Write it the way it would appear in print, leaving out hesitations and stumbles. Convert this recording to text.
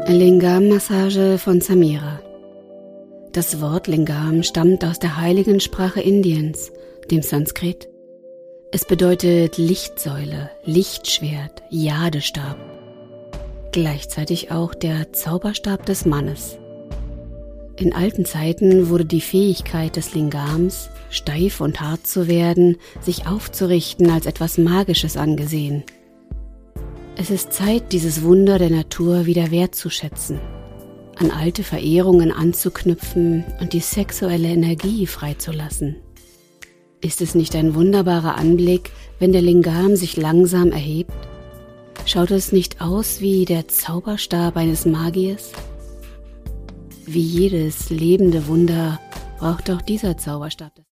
Lingam-Massage von Samira. Das Wort Lingam stammt aus der heiligen Sprache Indiens, dem Sanskrit. Es bedeutet Lichtsäule, Lichtschwert, Jadestab. Gleichzeitig auch der Zauberstab des Mannes. In alten Zeiten wurde die Fähigkeit des Lingams, steif und hart zu werden, sich aufzurichten, als etwas Magisches angesehen. Es ist Zeit, dieses Wunder der Natur wieder wertzuschätzen, an alte Verehrungen anzuknüpfen und die sexuelle Energie freizulassen. Ist es nicht ein wunderbarer Anblick, wenn der Lingam sich langsam erhebt? Schaut es nicht aus wie der Zauberstab eines Magiers? Wie jedes lebende Wunder braucht auch dieser Zauberstab